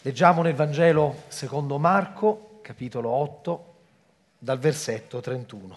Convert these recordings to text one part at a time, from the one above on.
Leggiamo nel Vangelo secondo Marco, capitolo 8, dal versetto 31.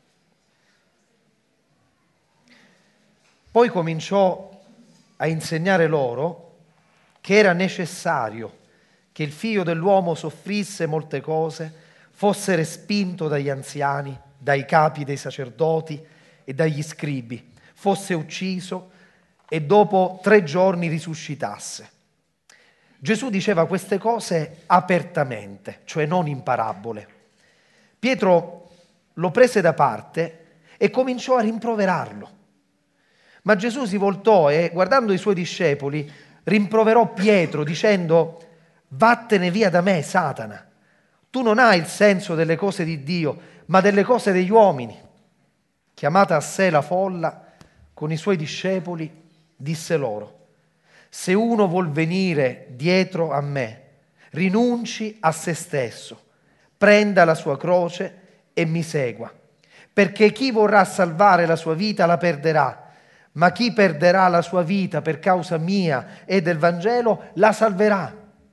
Poi cominciò a insegnare loro che era necessario che il Figlio dell'uomo soffrisse molte cose, fosse respinto dagli anziani, dai capi dei sacerdoti e dagli scribi, fosse ucciso e dopo 3 giorni risuscitasse. Gesù diceva queste cose apertamente, cioè non in parabole. Pietro lo prese da parte e cominciò a rimproverarlo. Ma Gesù si voltò e, guardando i suoi discepoli, rimproverò Pietro dicendo: «Vattene via da me, Satana! Tu non hai il senso delle cose di Dio, ma delle cose degli uomini». Chiamata a sé la folla con i suoi discepoli, disse loro: «Se uno vuol venire dietro a me, rinunci a se stesso, prenda la sua croce e mi segua. Perché chi vorrà salvare la sua vita la perderà, ma chi perderà la sua vita per causa mia e del Vangelo la salverà.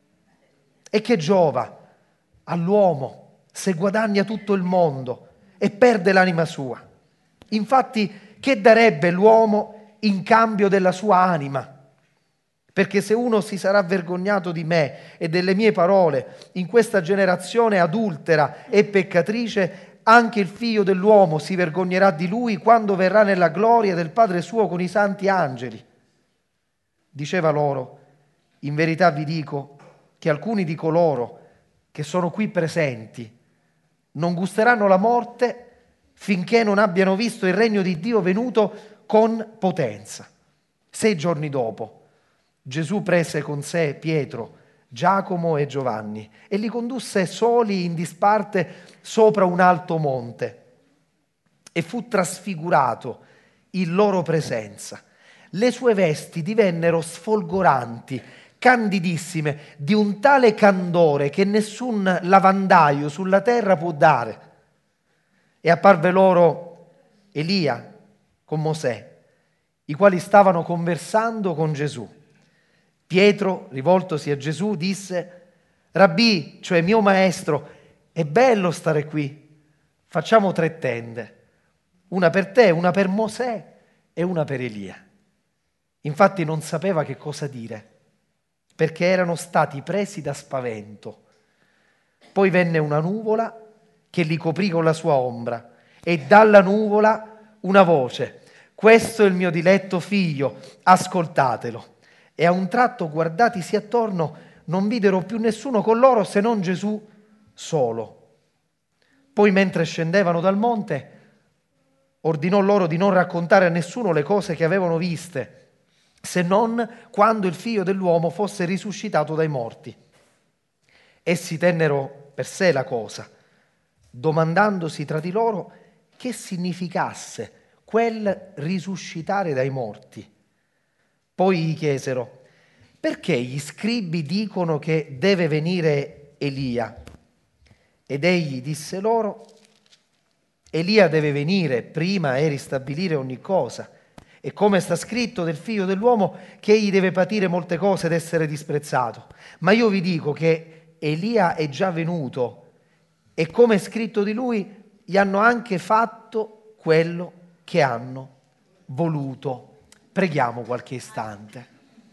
E che giova all'uomo se guadagna tutto il mondo e perde l'anima sua? Infatti, che darebbe l'uomo in cambio della sua anima? Perché se uno si sarà vergognato di me e delle mie parole in questa generazione adultera e peccatrice, anche il Figlio dell'uomo si vergognerà di lui quando verrà nella gloria del Padre suo con i santi angeli». Diceva loro: «In verità vi dico che alcuni di coloro che sono qui presenti non gusteranno la morte finché non abbiano visto il regno di Dio venuto con potenza». 6 giorni dopo Gesù prese con sé Pietro, Giacomo e Giovanni e li condusse soli in disparte sopra un alto monte e fu trasfigurato in loro presenza. Le sue vesti divennero sfolgoranti, candidissime, di un tale candore che nessun lavandaio sulla terra può dare. E apparve loro Elia con Mosè, i quali stavano conversando con Gesù. Pietro, rivoltosi a Gesù, disse: «Rabbì», cioè mio maestro, è bello stare qui. Facciamo 3 tende, una per te, una per Mosè e una per Elia. Infatti non sapeva che cosa dire, perché erano stati presi da spavento. Poi venne una nuvola che li coprì con la sua ombra e dalla nuvola una voce: «Questo è il mio diletto figlio, ascoltatelo». E a un tratto, guardatisi attorno, non videro più nessuno con loro se non Gesù solo. Poi, mentre scendevano dal monte, ordinò loro di non raccontare a nessuno le cose che avevano viste, se non quando il Figlio dell'uomo fosse risuscitato dai morti. Essi tennero per sé la cosa, domandandosi tra di loro che significasse quel risuscitare dai morti. Poi gli chiesero: «Perché gli scribi dicono che deve venire Elia?» Ed egli disse loro: «Elia deve venire prima e ristabilire ogni cosa. E come sta scritto del Figlio dell'uomo che egli deve patire molte cose ed essere disprezzato. Ma io vi dico che Elia è già venuto e come è scritto di lui gli hanno anche fatto quello che hanno voluto». Preghiamo qualche istante.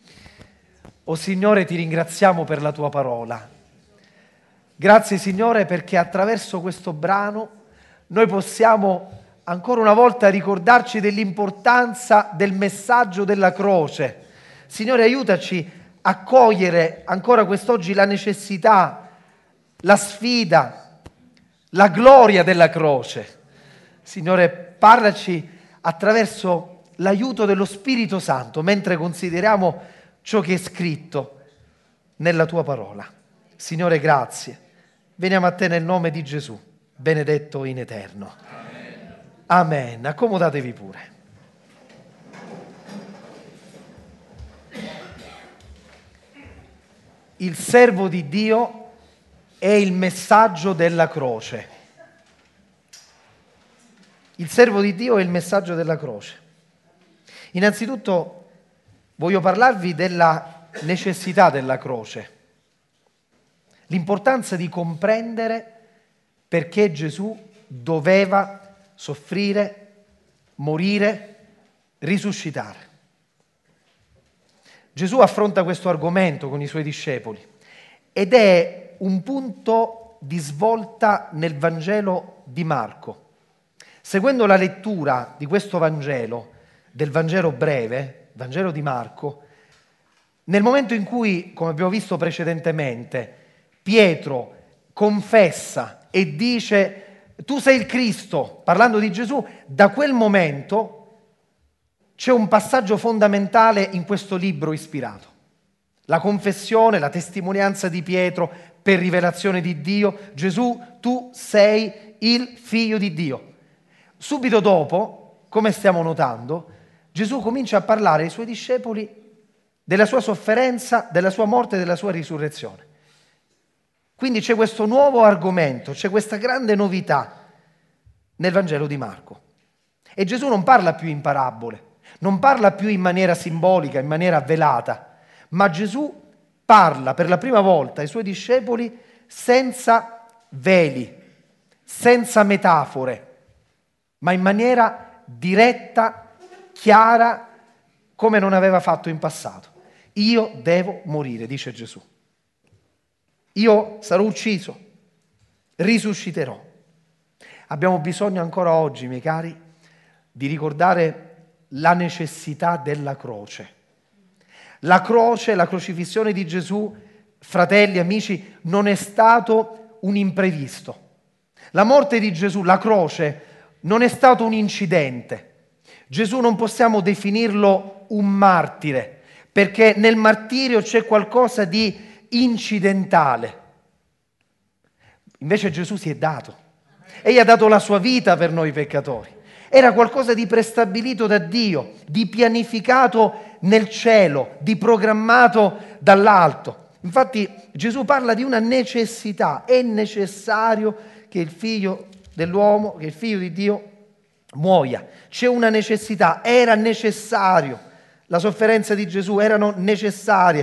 O Signore, ti ringraziamo per la tua parola. Grazie Signore perché attraverso questo brano noi possiamo ancora una volta ricordarci dell'importanza del messaggio della croce. Signore, aiutaci a cogliere ancora quest'oggi la necessità, la sfida, la gloria della croce. Signore, parlaci attraverso l'aiuto dello Spirito Santo mentre consideriamo ciò che è scritto nella tua parola. Signore, grazie. Veniamo a te nel nome di Gesù, benedetto in eterno. Amen. Amen. Accomodatevi pure. Il servo di Dio è il messaggio della croce. Il servo di Dio è il messaggio della croce. Innanzitutto voglio parlarvi della necessità della croce. l'importanza di comprendere perché Gesù doveva soffrire, morire, risuscitare. Gesù affronta questo argomento con i suoi discepoli ed è un punto di svolta nel Vangelo di Marco. Seguendo la lettura di questo Vangelo, del Vangelo breve, Vangelo di Marco, nel momento in cui, come abbiamo visto precedentemente, Pietro confessa e dice tu sei il Cristo, parlando di Gesù, da quel momento c'è un passaggio fondamentale in questo libro ispirato. La confessione, la testimonianza di Pietro per rivelazione di Dio. Gesù, tu sei il Figlio di Dio. Subito dopo, come stiamo notando, Gesù comincia a parlare ai suoi discepoli della sua sofferenza, della sua morte e della sua risurrezione. Quindi c'è questo nuovo argomento, c'è questa grande novità nel Vangelo di Marco. E Gesù non parla più in parabole, non parla più in maniera simbolica, in maniera velata, ma Gesù parla per la prima volta ai suoi discepoli senza veli, senza metafore, ma in maniera diretta, chiara, come non aveva fatto in passato. Io devo morire, dice Gesù. Io sarò ucciso, risusciterò. Abbiamo bisogno ancora oggi, miei cari, di ricordare la necessità della croce. La croce, la crocifissione di Gesù, fratelli, amici, non è stato un imprevisto. La morte di Gesù, la croce, non è stato un incidente. Gesù non possiamo definirlo un martire, perché nel martirio c'è qualcosa di incidentale. Invece Gesù si è dato. Egli ha dato la sua vita per noi peccatori. Era qualcosa di prestabilito da Dio, di pianificato nel cielo, di programmato dall'alto. Infatti Gesù parla di una necessità. È necessario che il figlio dell'uomo, che il figlio di Dio muoia. C'è una necessità, era necessario. La sofferenza di Gesù erano necessarie.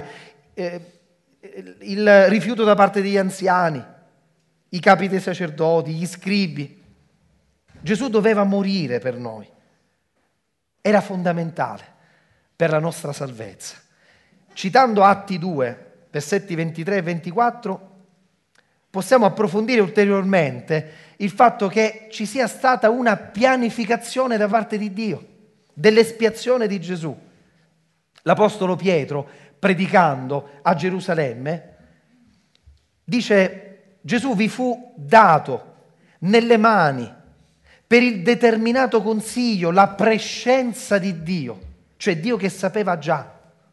Il rifiuto da parte degli anziani, i capi dei sacerdoti, gli scribi. Gesù doveva morire per noi. Era fondamentale per la nostra salvezza. Citando Atti 2, versetti 23 e 24, possiamo approfondire ulteriormente il fatto che ci sia stata una pianificazione da parte di Dio dell'espiazione di Gesù. L'Apostolo Pietro, predicando a Gerusalemme, dice: Gesù vi fu dato nelle mani per il determinato consiglio, la prescienza di Dio, cioè Dio che sapeva già.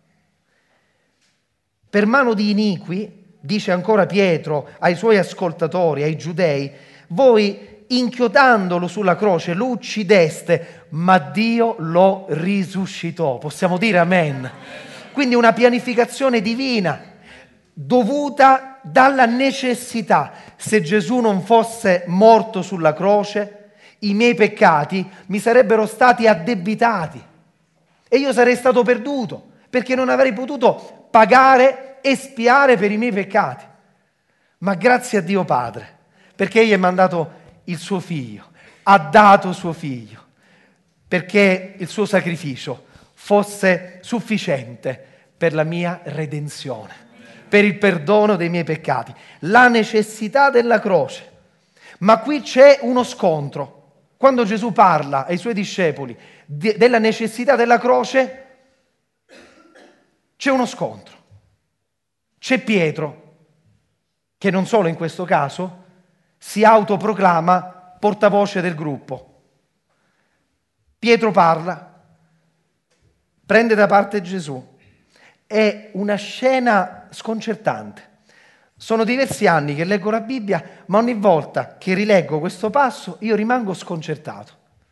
Per mano di iniqui, dice ancora Pietro ai suoi ascoltatori, ai giudei, voi inchiodandolo sulla croce lo uccideste, ma Dio lo risuscitò. Possiamo dire amen? Quindi una pianificazione divina dovuta dalla necessità. Se Gesù non fosse morto sulla croce, i miei peccati mi sarebbero stati addebitati e io sarei stato perduto, perché non avrei potuto pagare, espiare per i miei peccati. Ma grazie a Dio Padre, perché Egli ha mandato il suo figlio, ha dato suo figlio, perché il suo sacrificio fosse sufficiente per la mia redenzione, per il perdono dei miei peccati. La necessità della croce. Ma qui c'è uno scontro. Quando Gesù parla ai suoi discepoli della necessità della croce, c'è uno scontro. C'è Pietro, che non solo in questo caso si autoproclama portavoce del gruppo. Pietro parla, prende da parte Gesù. È una scena sconcertante. Sono diversi anni che leggo la Bibbia, ma ogni volta che rileggo questo passo io rimango sconcertato.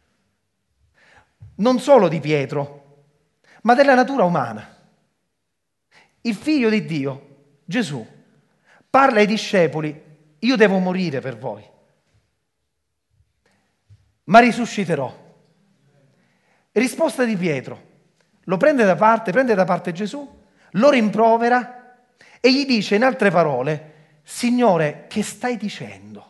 Non solo di Pietro, ma della natura umana. Il figlio di Dio, Gesù, parla ai discepoli: io devo morire per voi, ma risusciterò. Risposta di Pietro: lo prende da parte Gesù, lo rimprovera e gli dice in altre parole: Signore, che stai dicendo?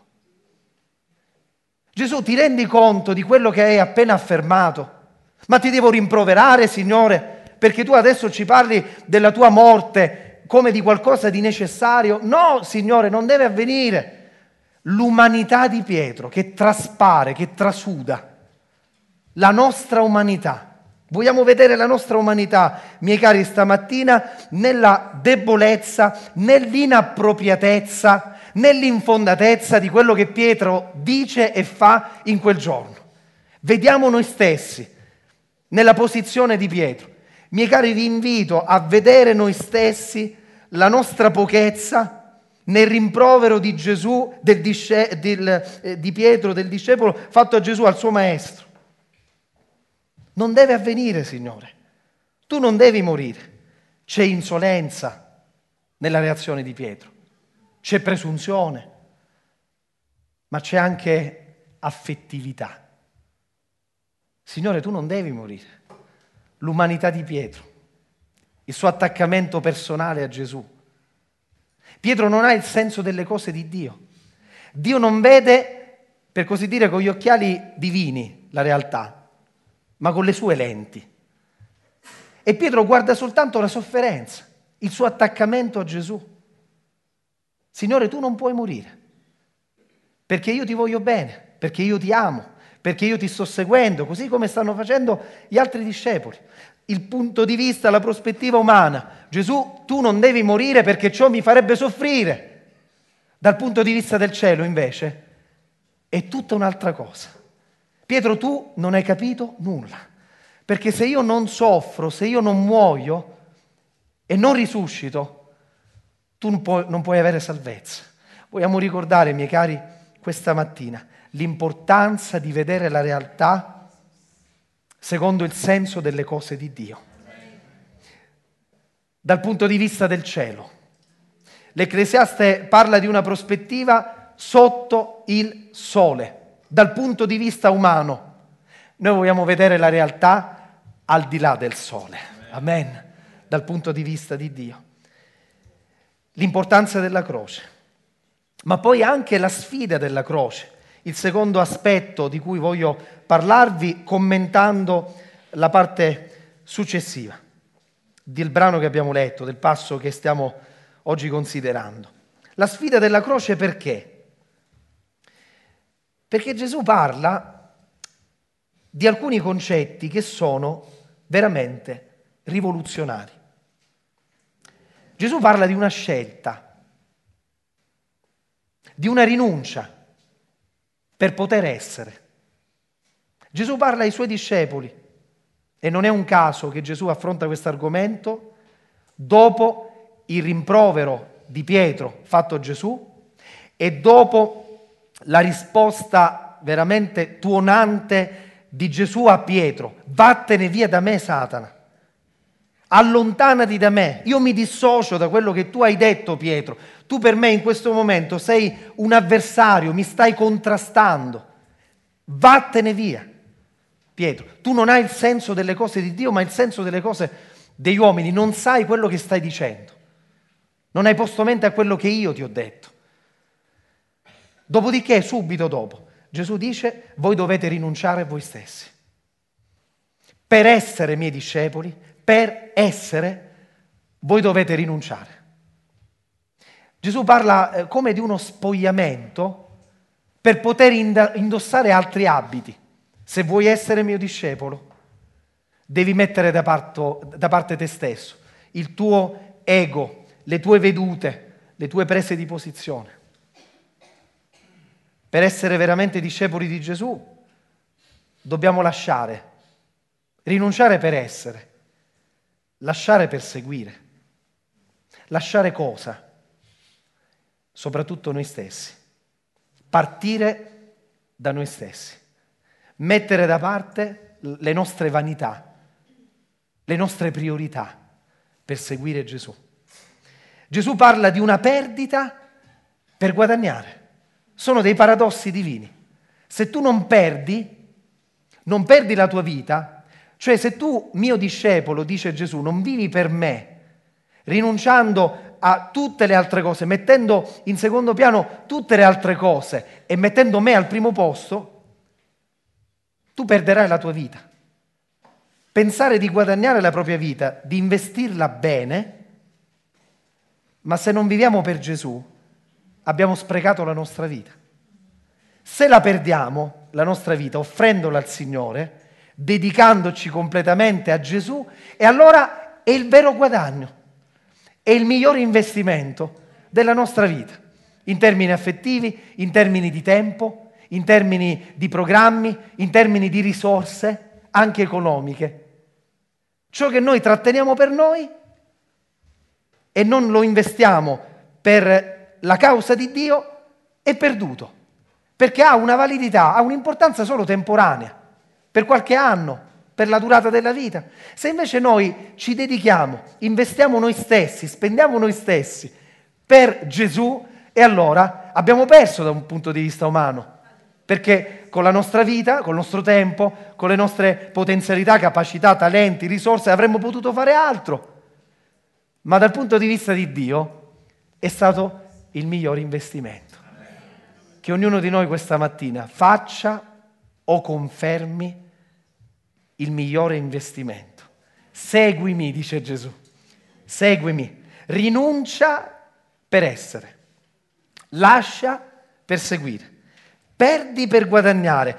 Gesù, ti rendi conto di quello che hai appena affermato? Ma ti devo rimproverare, Signore, perché tu adesso ci parli della tua morte come di qualcosa di necessario? No, Signore, non deve avvenire. L'umanità di Pietro che traspare, che trasuda, la nostra umanità. Vogliamo vedere la nostra umanità, miei cari, stamattina nella debolezza, nell'inappropriatezza, nell'infondatezza di quello che Pietro dice e fa in quel giorno. Vediamo noi stessi nella posizione di Pietro. Miei cari, vi invito a vedere noi stessi la nostra pochezza nel rimprovero di Gesù, di Pietro, del discepolo fatto a Gesù, al suo maestro. Non deve avvenire, Signore. Tu non devi morire. C'è insolenza nella reazione di Pietro, c'è presunzione, ma c'è anche affettività. Signore, tu non devi morire. L'umanità di Pietro, il suo attaccamento personale a Gesù. Pietro non ha il senso delle cose di Dio. Dio non vede, per così dire, con gli occhiali divini la realtà, ma con le sue lenti. E Pietro guarda soltanto la sofferenza, il suo attaccamento a Gesù. Signore, tu non puoi morire, perché io ti voglio bene, perché io ti amo, perché io ti sto seguendo, così come stanno facendo gli altri discepoli. Il punto di vista, la prospettiva umana. Gesù, tu non devi morire perché ciò mi farebbe soffrire. Dal punto di vista del cielo, invece, è tutta un'altra cosa. Pietro, tu non hai capito nulla, perché se io non soffro, se io non muoio e non risuscito, tu non puoi avere salvezza. Vogliamo ricordare, miei cari, questa mattina l'importanza di vedere la realtà secondo il senso delle cose di Dio. Dal punto di vista del cielo. L'Ecclesiaste parla di una prospettiva sotto il sole. Dal punto di vista umano, noi vogliamo vedere la realtà al di là del sole. Amen. Dal punto di vista di Dio. L'importanza della croce, ma poi anche la sfida della croce. Il secondo aspetto di cui voglio parlarvi commentando la parte successiva del brano che abbiamo letto, del passo che stiamo oggi considerando. La sfida della croce perché? Perché Gesù parla di alcuni concetti che sono veramente rivoluzionari. Gesù parla di una scelta, di una rinuncia per poter essere. Gesù parla ai suoi discepoli e non è un caso che Gesù affronta questo argomento dopo il rimprovero di Pietro fatto a Gesù e dopo la risposta veramente tuonante di Gesù a Pietro: vattene via da me, Satana. Allontanati da me, io mi dissocio da quello che tu hai detto, Pietro. Tu per me in questo momento sei un avversario, mi stai contrastando. Vattene via. Pietro, tu non hai il senso delle cose di Dio, ma il senso delle cose degli uomini. Non sai quello che stai dicendo. Non hai posto mente a quello che io ti ho detto. Dopodiché, subito dopo, Gesù dice: voi dovete rinunciare a voi stessi. Per essere miei discepoli, per essere, voi dovete rinunciare. Gesù parla come di uno spogliamento per poter indossare altri abiti. Se vuoi essere mio discepolo, devi mettere da parte te stesso, il tuo ego, le tue vedute, le tue prese di posizione. Per essere veramente discepoli di Gesù, dobbiamo lasciare, rinunciare per essere, lasciare per seguire. Lasciare cosa? Soprattutto noi stessi. Partire da noi stessi. Mettere da parte le nostre vanità, le nostre priorità per seguire Gesù. Gesù parla di una perdita per guadagnare. Sono dei paradossi divini. Se tu non perdi la tua vita, cioè se tu, mio discepolo, dice Gesù, non vivi per me, rinunciando a tutte le altre cose, mettendo in secondo piano tutte le altre cose e mettendo me al primo posto, tu perderai la tua vita. Pensare di guadagnare la propria vita, di investirla bene, ma se non viviamo per Gesù, abbiamo sprecato la nostra vita. Se la perdiamo, la nostra vita, offrendola al Signore, dedicandoci completamente a Gesù, e allora è il vero guadagno, è il migliore investimento della nostra vita, in termini affettivi, in termini di tempo, in termini di programmi, in termini di risorse, anche economiche. Ciò che noi tratteniamo per noi e non lo investiamo per la causa di Dio è perduto, perché ha una validità, ha un'importanza solo temporanea, per qualche anno, per la durata della vita. Se invece noi ci dedichiamo, investiamo noi stessi, spendiamo noi stessi per Gesù, e allora abbiamo perso da un punto di vista umano, perché con la nostra vita, col nostro tempo, con le nostre potenzialità, capacità, talenti, risorse avremmo potuto fare altro, ma dal punto di vista di Dio è stato il miglior investimento. Che ognuno di noi questa mattina faccia o confermi il migliore investimento. Seguimi, dice Gesù, seguimi, rinuncia per essere, lascia per seguire, perdi per guadagnare,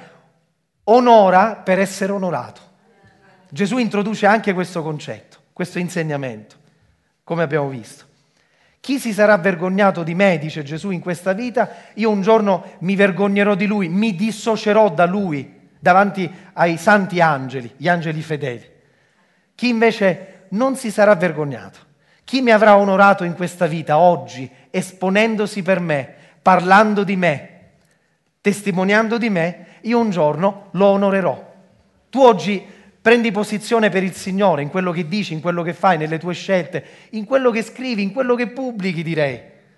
onora per essere onorato. Gesù introduce anche questo concetto, questo insegnamento, come abbiamo visto. Chi si sarà vergognato di me, dice Gesù, in questa vita, io un giorno mi vergognerò di lui, mi dissocierò da lui davanti ai santi angeli, gli angeli fedeli. Chi invece non si sarà vergognato, chi mi avrà onorato in questa vita oggi, esponendosi per me, parlando di me, testimoniando di me, io un giorno lo onorerò. Tu oggi prendi posizione per il Signore in quello che dici, in quello che fai, nelle tue scelte, in quello che scrivi, in quello che pubblichi, direi.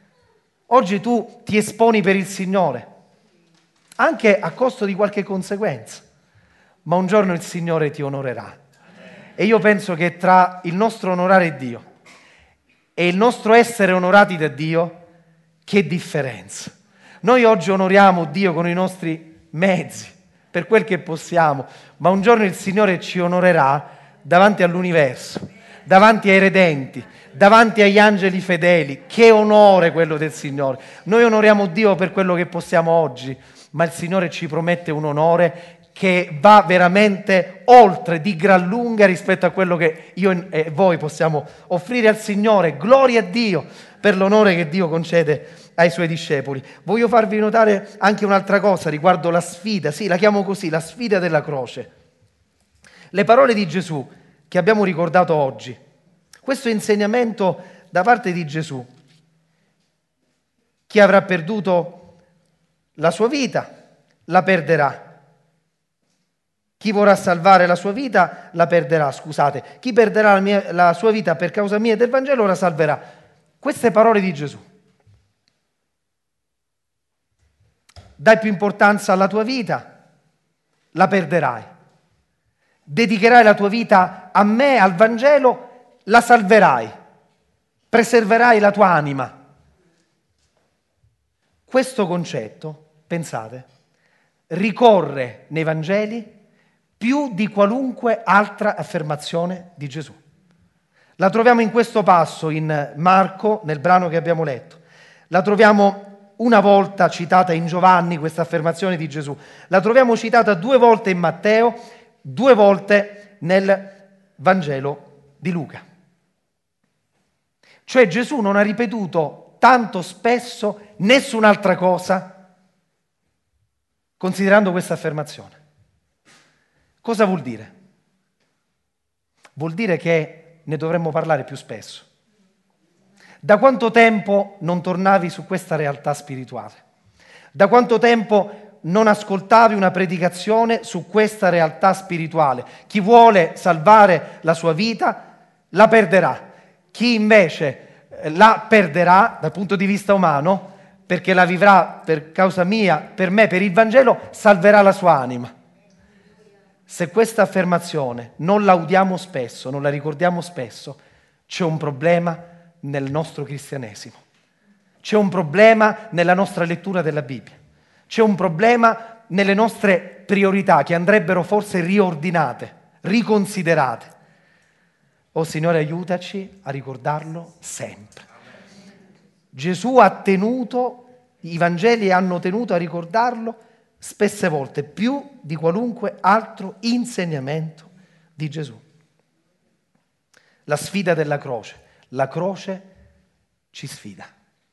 Oggi tu ti esponi per il Signore, anche a costo di qualche conseguenza, ma un giorno il Signore ti onorerà. E io penso che tra il nostro onorare Dio e il nostro essere onorati da Dio, che differenza. Noi oggi onoriamo Dio con i nostri mezzi, per quel che possiamo, ma un giorno il Signore ci onorerà davanti all'universo, davanti ai redenti, davanti agli angeli fedeli. Che onore quello del Signore. Noi onoriamo Dio per quello che possiamo oggi, ma il Signore ci promette un onore che va veramente oltre, di gran lunga, rispetto a quello che io e voi possiamo offrire al Signore. Gloria a Dio per l'onore che Dio concede ai Suoi discepoli. Voglio farvi notare anche un'altra cosa riguardo la sfida, sì, la chiamo così, la sfida della croce. Le parole di Gesù che abbiamo ricordato oggi, questo insegnamento da parte di Gesù: chi avrà perduto la sua vita la perderà. Chi vorrà salvare la sua vita la perderà, scusate. Chi perderà la sua vita per causa mia e del Vangelo la salverà. Queste parole di Gesù. Dai più importanza alla tua vita, la perderai. Dedicherai la tua vita a me, al Vangelo, la salverai. Preserverai la tua anima. Questo concetto, pensate, ricorre nei Vangeli più di qualunque altra affermazione di Gesù. La troviamo in questo passo in Marco, nel brano che abbiamo letto. La troviamo una volta citata in Giovanni, questa affermazione di Gesù. La troviamo citata 2 volte in Matteo, 2 volte nel Vangelo di Luca. Cioè Gesù non ha ripetuto tanto spesso nessun'altra cosa considerando questa affermazione. Cosa vuol dire? Vuol dire che ne dovremmo parlare più spesso. Da quanto tempo non tornavi su questa realtà spirituale? Da quanto tempo non ascoltavi una predicazione su questa realtà spirituale? Chi vuole salvare la sua vita la perderà. Chi invece la perderà dal punto di vista umano, perché la vivrà per causa mia, per me, per il Vangelo, salverà la sua anima. Se questa affermazione non la udiamo spesso, non la ricordiamo spesso, c'è un problema nel nostro cristianesimo. C'è un problema nella nostra lettura della Bibbia. C'è un problema nelle nostre priorità che andrebbero forse riordinate, riconsiderate. Oh Signore, aiutaci a ricordarlo sempre. Gesù ha tenuto, i Vangeli hanno tenuto a ricordarlo spesse volte, più di qualunque altro insegnamento di Gesù. La sfida della croce. La croce ci sfida.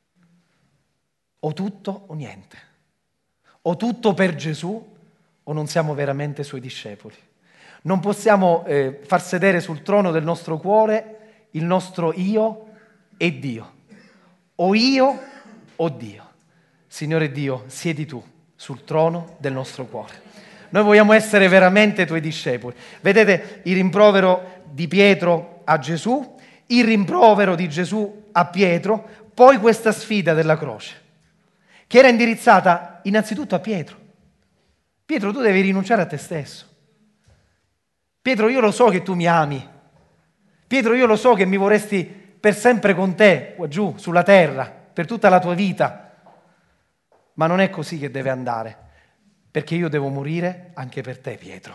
O tutto o niente. O tutto per Gesù o non siamo veramente suoi discepoli. Non possiamo far sedere sul trono del nostro cuore il nostro io e Dio. O io o Dio. Signore Dio, siedi tu sul trono del nostro cuore. Noi vogliamo essere veramente tuoi discepoli. Vedete il rimprovero di Pietro a Gesù, il rimprovero di Gesù a Pietro, poi questa sfida della croce, che era indirizzata innanzitutto a Pietro. Pietro, tu devi rinunciare a te stesso. Pietro, io lo so che tu mi ami. Pietro, io lo so che mi vorresti per sempre con te, qua giù, sulla terra, per tutta la tua vita. Ma non è così che deve andare, perché io devo morire anche per te, Pietro.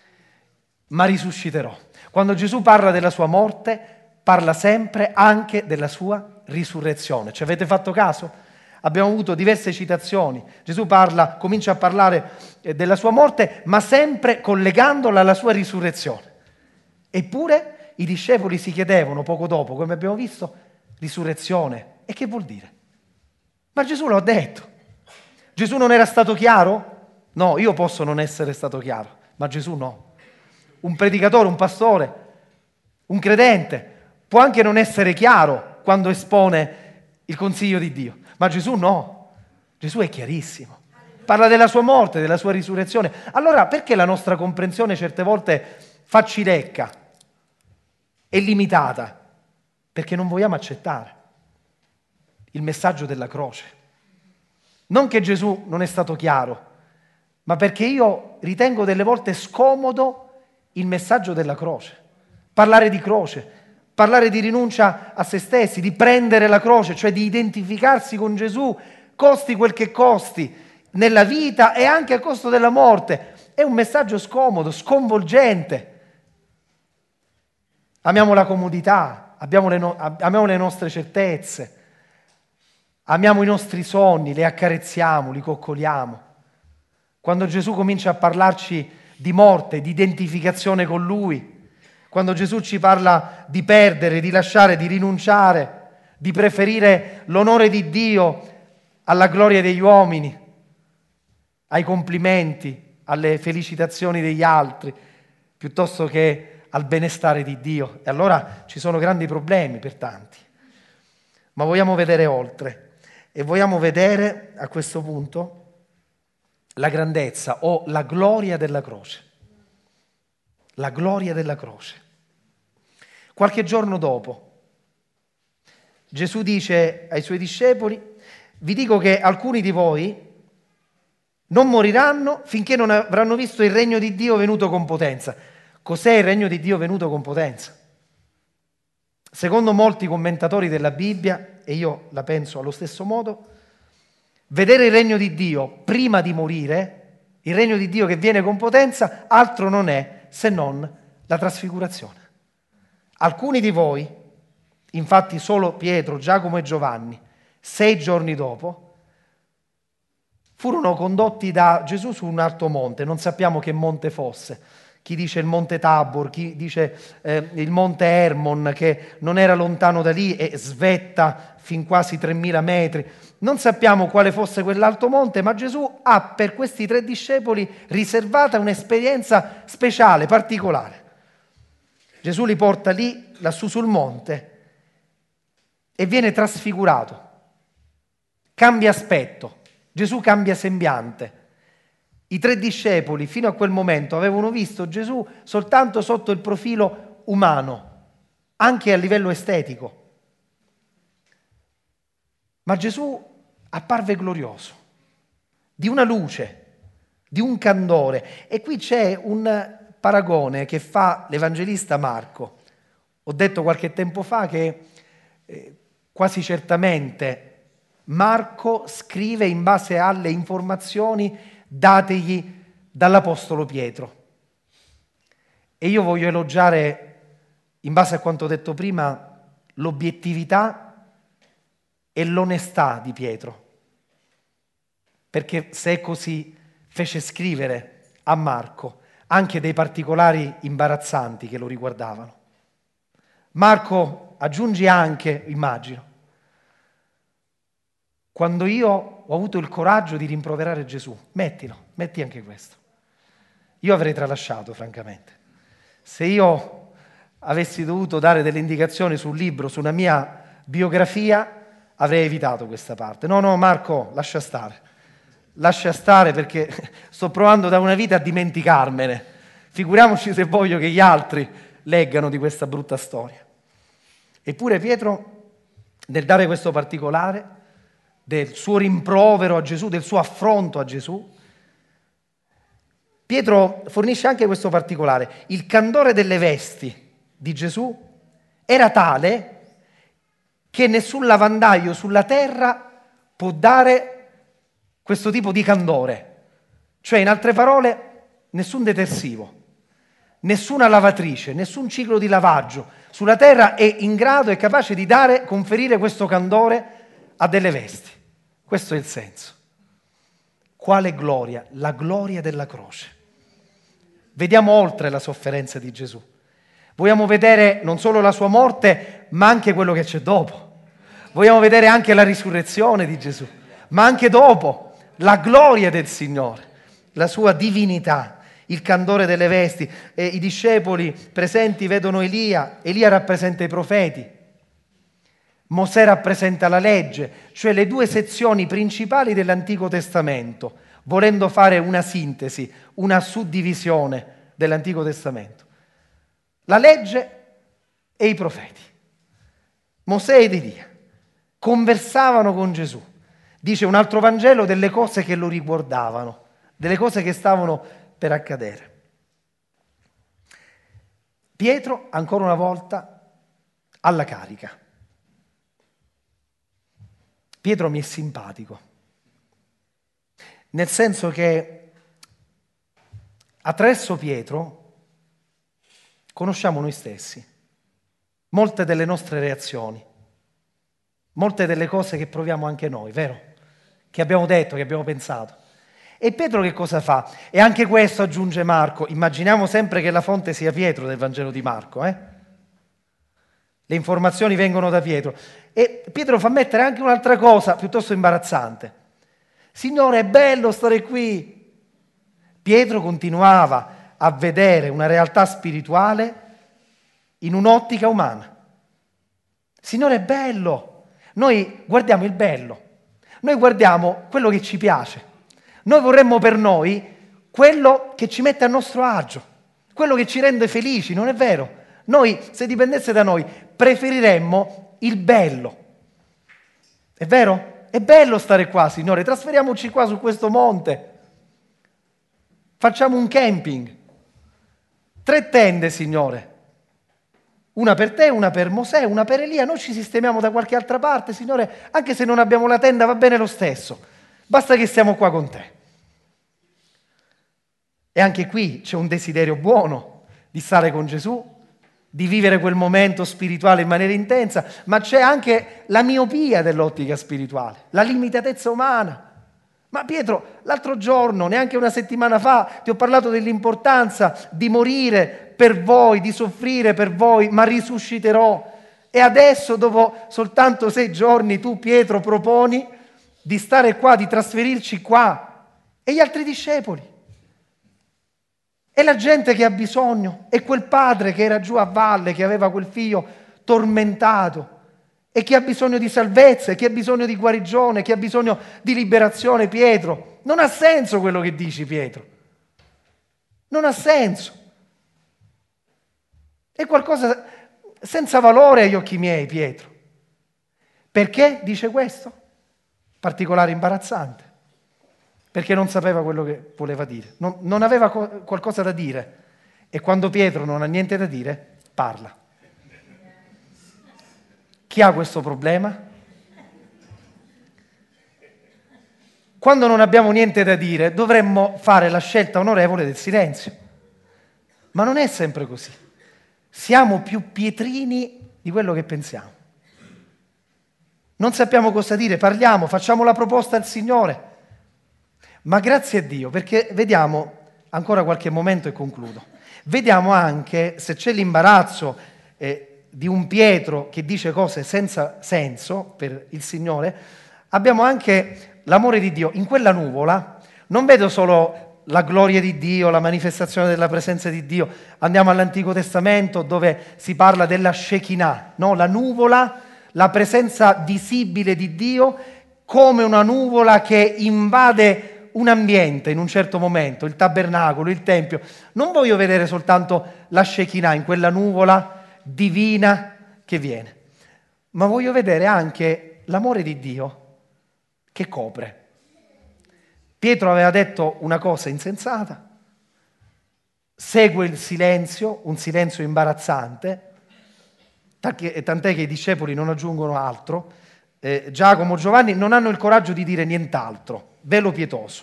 Ma risusciterò. Quando Gesù parla della sua morte, parla sempre anche della sua risurrezione. Ci avete fatto caso? Abbiamo avuto diverse citazioni. Gesù comincia a parlare della sua morte, ma sempre collegandola alla sua risurrezione. Eppure i discepoli si chiedevano poco dopo, come abbiamo visto, risurrezione. E che vuol dire? Ma Gesù lo ha detto. Gesù non era stato chiaro? No, io posso non essere stato chiaro, ma Gesù no. Un predicatore, un pastore, un credente può anche non essere chiaro quando espone il consiglio di Dio, ma Gesù no. Gesù è chiarissimo. Parla della sua morte, della sua risurrezione. Allora perché la nostra comprensione certe volte fa cilecca, è limitata? Perché non vogliamo accettare il messaggio della croce. Non che Gesù non è stato chiaro, ma perché io ritengo delle volte scomodo il messaggio della croce. Parlare di croce, parlare di rinuncia a se stessi, di prendere la croce, cioè di identificarsi con Gesù, costi quel che costi, nella vita e anche a costo della morte. È un messaggio scomodo, sconvolgente. Amiamo la comodità, amiamo le nostre certezze, amiamo i nostri sogni, li accarezziamo, li coccoliamo. Quando Gesù comincia a parlarci di morte, di identificazione con Lui, quando Gesù ci parla di perdere, di lasciare, di rinunciare, di preferire l'onore di Dio alla gloria degli uomini, ai complimenti, alle felicitazioni degli altri, piuttosto che al benestare di Dio. E allora ci sono grandi problemi per tanti. Ma vogliamo vedere oltre e vogliamo vedere a questo punto la grandezza o la gloria della croce. La gloria della croce. Qualche giorno dopo, Gesù dice ai suoi discepoli: vi dico che alcuni di voi non moriranno finché non avranno visto il regno di Dio venuto con potenza. Cos'è il regno di Dio venuto con potenza? Secondo molti commentatori della Bibbia, e io la penso allo stesso modo, vedere il regno di Dio prima di morire, il regno di Dio che viene con potenza, altro non è se non la trasfigurazione. Alcuni di voi, infatti solo Pietro, Giacomo e Giovanni, 6 giorni dopo, furono condotti da Gesù su un alto monte, non sappiamo che monte fosse. Chi dice il monte Tabor, chi dice il monte Hermon, che non era lontano da lì e svetta fin quasi 3.000 metri. Non sappiamo quale fosse quell'alto monte, ma Gesù ha per questi 3 discepoli riservata un'esperienza speciale, particolare. Gesù li porta lì, lassù sul monte, e viene trasfigurato. Cambia aspetto. Gesù cambia sembiante. I 3 discepoli fino a quel momento avevano visto Gesù soltanto sotto il profilo umano, anche a livello estetico. Ma Gesù apparve glorioso, di una luce, di un candore. E qui c'è un paragone che fa l'Evangelista Marco. Ho detto qualche tempo fa che quasi certamente Marco scrive in base alle informazioni dategli dall'Apostolo Pietro. E io voglio elogiare, in base a quanto detto prima, l'obiettività e l'onestà di Pietro. Perché se è così, fece scrivere a Marco anche dei particolari imbarazzanti che lo riguardavano. Marco aggiunge anche, immagino, quando io ho avuto il coraggio di rimproverare Gesù, metti anche questo. Io avrei tralasciato, francamente. Se io avessi dovuto dare delle indicazioni sul libro, sulla mia biografia, avrei evitato questa parte. No, Marco, lascia stare perché sto provando da una vita a dimenticarmene. Figuriamoci se voglio che gli altri leggano di questa brutta storia. Eppure Pietro, nel dare questo particolare, del suo rimprovero a Gesù, del suo affronto a Gesù, Pietro fornisce anche questo particolare. Il candore delle vesti di Gesù era tale che nessun lavandaio sulla terra può dare questo tipo di candore. Cioè, in altre parole, nessun detersivo, nessuna lavatrice, nessun ciclo di lavaggio sulla terra è in grado e capace di conferire questo candore a delle vesti. Questo è il senso. Quale gloria? La gloria della croce. Vediamo oltre la sofferenza di Gesù. Vogliamo vedere non solo la sua morte, ma anche quello che c'è dopo. Vogliamo vedere anche la risurrezione di Gesù, ma anche dopo la gloria del Signore, la sua divinità, il candore delle vesti. E i discepoli presenti vedono Elia rappresenta i profeti. Mosè rappresenta la legge, cioè le due sezioni principali dell'Antico Testamento, volendo fare una sintesi, una suddivisione dell'Antico Testamento. La legge e i profeti. Mosè ed Elia conversavano con Gesù. Dice un altro Vangelo delle cose che lo riguardavano, delle cose che stavano per accadere. Pietro, ancora una volta, alla carica. Pietro mi è simpatico, nel senso che attraverso Pietro conosciamo noi stessi, molte delle nostre reazioni, molte delle cose che proviamo anche noi, vero? Che abbiamo detto, che abbiamo pensato. E Pietro che cosa fa? E anche questo aggiunge Marco. Immaginiamo sempre che la fonte sia Pietro del Vangelo di Marco, Le informazioni vengono da Pietro. E Pietro fa mettere anche un'altra cosa piuttosto imbarazzante. Signore, è bello stare qui. Pietro continuava a vedere una realtà spirituale in un'ottica umana. Signore, è bello. Noi guardiamo il bello. Noi guardiamo quello che ci piace. Noi vorremmo per noi quello che ci mette a nostro agio, quello che ci rende felici, non è vero? Noi, se dipendesse da noi, preferiremmo il bello. È vero? È bello stare qua, Signore, trasferiamoci qua su questo monte. Facciamo un camping. 3 tende, Signore. Una per te, una per Mosè, una per Elia. Noi ci sistemiamo da qualche altra parte, Signore, anche se non abbiamo la tenda va bene lo stesso. Basta che stiamo qua con te. E anche qui c'è un desiderio buono di stare con Gesù, di vivere quel momento spirituale in maniera intensa, ma c'è anche la miopia dell'ottica spirituale, la limitatezza umana. Ma Pietro, l'altro giorno, neanche una settimana fa, ti ho parlato dell'importanza di morire per voi, di soffrire per voi, ma risusciterò. E adesso, dopo soltanto 6 giorni, tu, Pietro, proponi di stare qua, di trasferirci qua. E gli altri discepoli? E la gente che ha bisogno, e quel padre che era giù a valle, che aveva quel figlio tormentato, e che ha bisogno di salvezza, e che ha bisogno di guarigione, che ha bisogno di liberazione, Pietro. Non ha senso quello che dici, Pietro. Non ha senso. È qualcosa senza valore agli occhi miei, Pietro. Perché dice questo? Particolare imbarazzante. Perché non sapeva quello che voleva dire, non aveva qualcosa da dire. E quando Pietro non ha niente da dire, parla. Chi ha questo problema? Quando non abbiamo niente da dire, dovremmo fare la scelta onorevole del silenzio. Ma non è sempre così. Siamo più pietrini di quello che pensiamo. Non sappiamo cosa dire, parliamo, facciamo la proposta al Signore. Ma grazie a Dio, perché vediamo, ancora qualche momento e concludo, vediamo anche, se c'è l'imbarazzo di un Pietro che dice cose senza senso per il Signore, abbiamo anche l'amore di Dio. In quella nuvola non vedo solo la gloria di Dio, la manifestazione della presenza di Dio. Andiamo all'Antico Testamento dove si parla della Shekinah, no? La nuvola, la presenza visibile di Dio come una nuvola che invade un ambiente in un certo momento, il tabernacolo, il tempio. Non voglio vedere soltanto la Shekinah in quella nuvola divina che viene, ma voglio vedere anche l'amore di Dio che copre. Pietro aveva detto una cosa insensata, segue il silenzio, un silenzio imbarazzante, tant'è che i discepoli non aggiungono altro. Giacomo, Giovanni non hanno il coraggio di dire nient'altro, velo pietoso.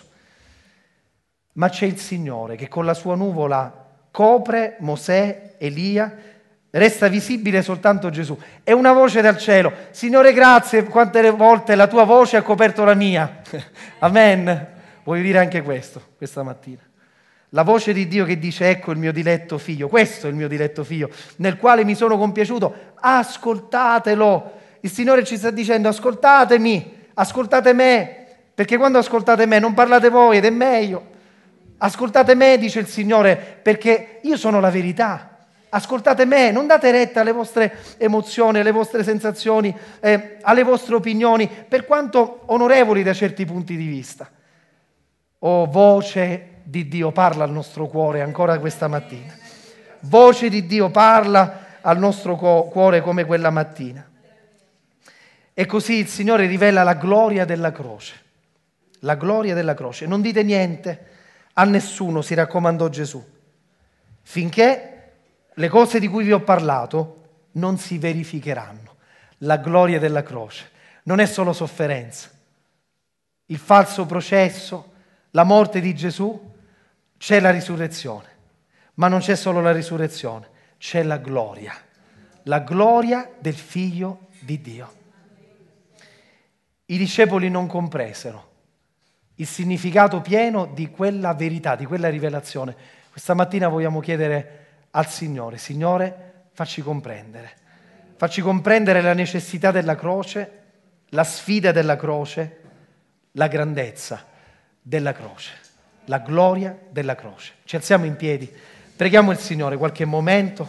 Ma c'è il Signore che con la sua nuvola copre Mosè, Elia, resta visibile soltanto Gesù. E una voce dal cielo: Signore, grazie, quante volte la tua voce ha coperto la mia. Amen. Voglio dire anche questo, questa mattina. La voce di Dio che dice: ecco il mio diletto figlio, questo è il mio diletto figlio, nel quale mi sono compiaciuto, ascoltatelo. Il Signore ci sta dicendo: ascoltatemi, ascoltate me, perché quando ascoltate me non parlate voi ed è meglio. Ascoltate me, dice il Signore, perché io sono la verità. Ascoltate me, non date retta alle vostre emozioni, alle vostre sensazioni, alle vostre opinioni, per quanto onorevoli da certi punti di vista. Oh, voce di Dio, parla al nostro cuore ancora questa mattina. Voce di Dio, parla al nostro cuore come quella mattina. E così il Signore rivela la gloria della croce. La gloria della croce. Non dite niente a nessuno, si raccomandò Gesù, finché le cose di cui vi ho parlato non si verificheranno. La gloria della croce non è solo sofferenza. Il falso processo, la morte di Gesù, c'è la risurrezione. Ma non c'è solo la risurrezione, c'è la gloria del Figlio di Dio. I discepoli non compresero il significato pieno di quella verità, di quella rivelazione. Questa mattina vogliamo chiedere al Signore: Signore, facci comprendere la necessità della croce, la sfida della croce, la grandezza della croce, la gloria della croce. Ci alziamo in piedi, preghiamo il Signore qualche momento.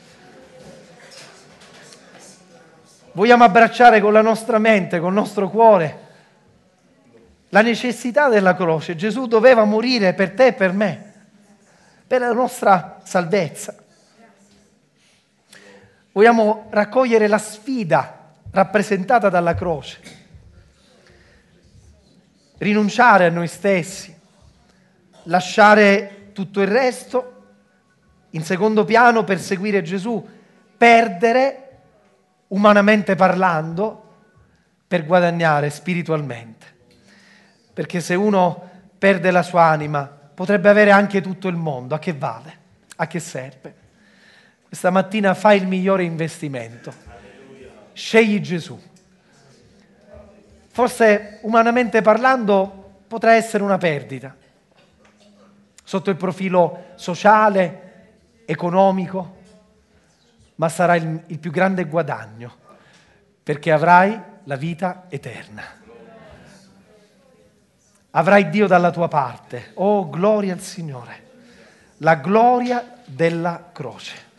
Vogliamo abbracciare con la nostra mente, col nostro cuore, la necessità della croce. Gesù doveva morire per te e per me, per la nostra salvezza. Vogliamo raccogliere la sfida rappresentata dalla croce, rinunciare a noi stessi, lasciare tutto il resto in secondo piano per seguire Gesù, perdere umanamente parlando per guadagnare spiritualmente. Perché se uno perde la sua anima, potrebbe avere anche tutto il mondo. A che vale? A che serve? Questa mattina fai il migliore investimento. Scegli Gesù. Forse, umanamente parlando, potrà essere una perdita. Sotto il profilo sociale, economico, ma sarà il più grande guadagno, perché avrai la vita eterna. Avrai Dio dalla tua parte. Oh, gloria al Signore. La gloria della croce.